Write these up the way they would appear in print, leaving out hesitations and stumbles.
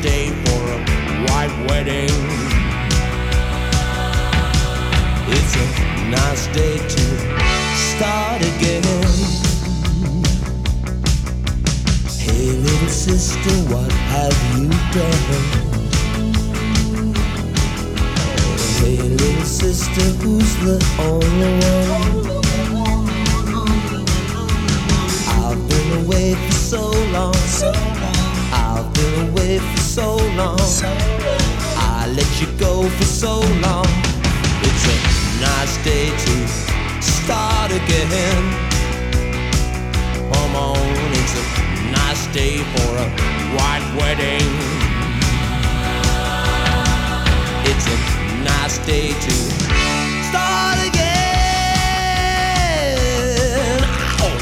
day for a white wedding. It's a nice day to start again. Hey little sister, what have you done? Hey little sister, who's the only one? I've been away for so long. I've been away for so long. I let you go for so long. It's a nice day to start again. Come on, it's a nice day for a white wedding. It's a nice day to start again. Ow.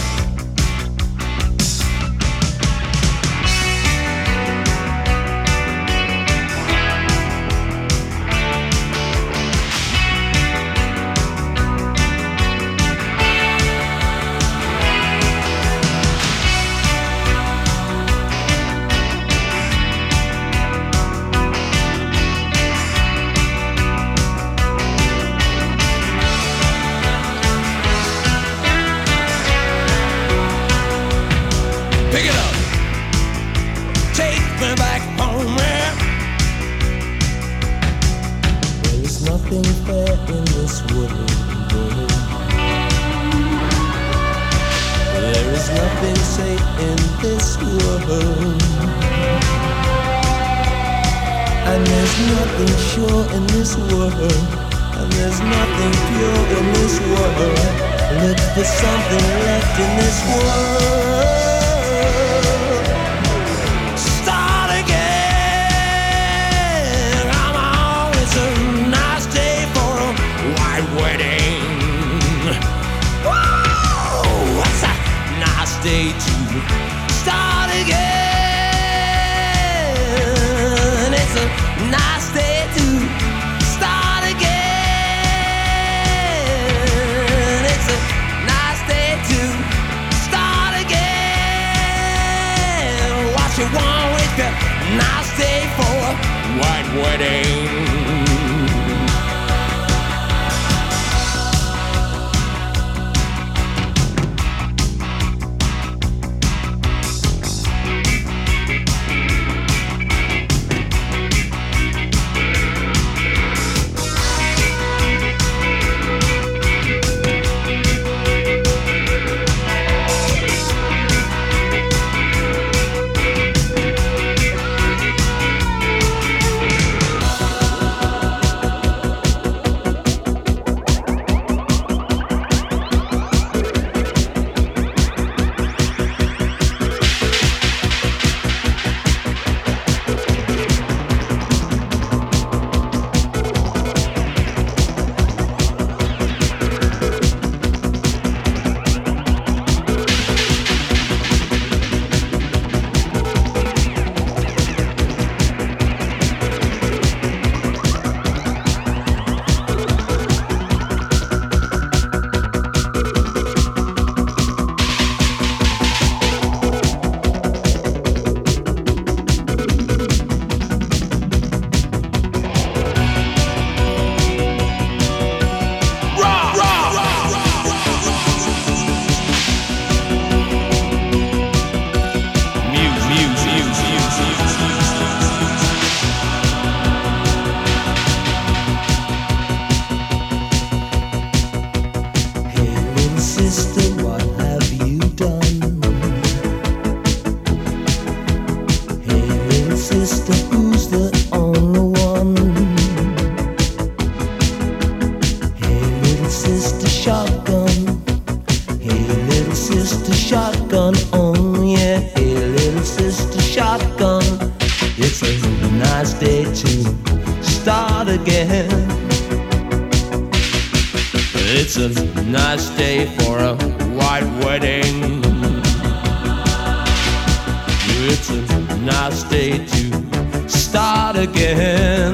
Pick it up, take me back home, yeah. Well, there's nothing fair in this world, baby. There is nothing safe in this world, and there's nothing sure in this world, and there's nothing pure in this world. Look for something left in this world. Wedding. Whoa, what's a nice day to start again? It's a nice day to start again. It's a nice day to start again. What you want with a nice day for a white wedding? It's a nice day for a white wedding. It's a nice day to start again.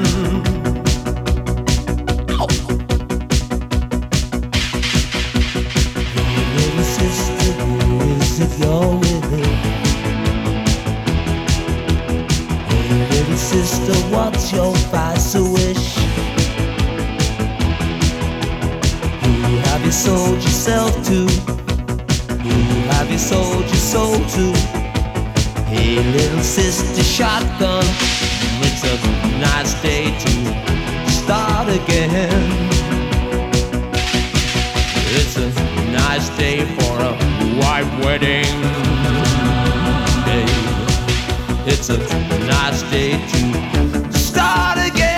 Ow. Hey, little sister, who is it you're with? Hey, little is your vice a wish? Who have you sold yourself to? Who have you sold your soul to? Hey, little sister shotgun, it's a nice day to start again. It's a nice day for a white wedding day. It's a nice day to start again.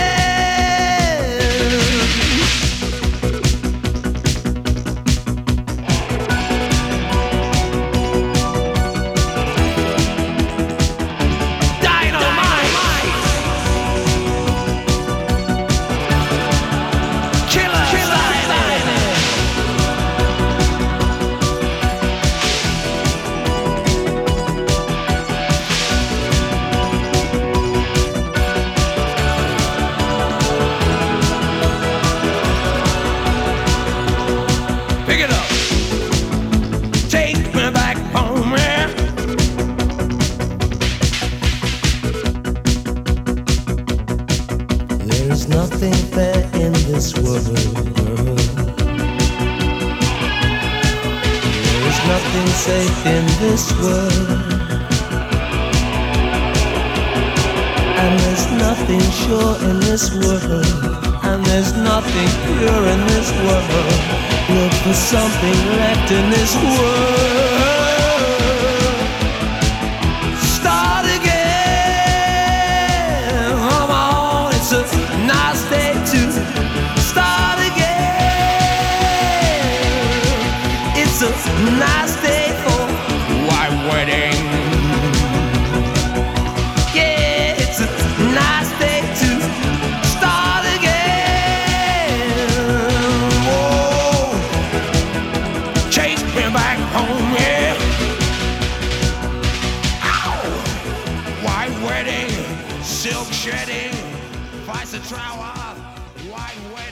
Pick it up. Take me back home, man. There is nothing fair in this world. There is nothing safe in this world. And there's nothing sure in this world. And there's nothing pure in this world. Look for something left in this world. Start again. Come on, it's a nice day to start again. It's a nice day for white wedding. Yeah, it's a nice day to start again. Whoa. Chase me back home, yeah. Ow. White wedding, silk shedding, vice a trower, white wedding.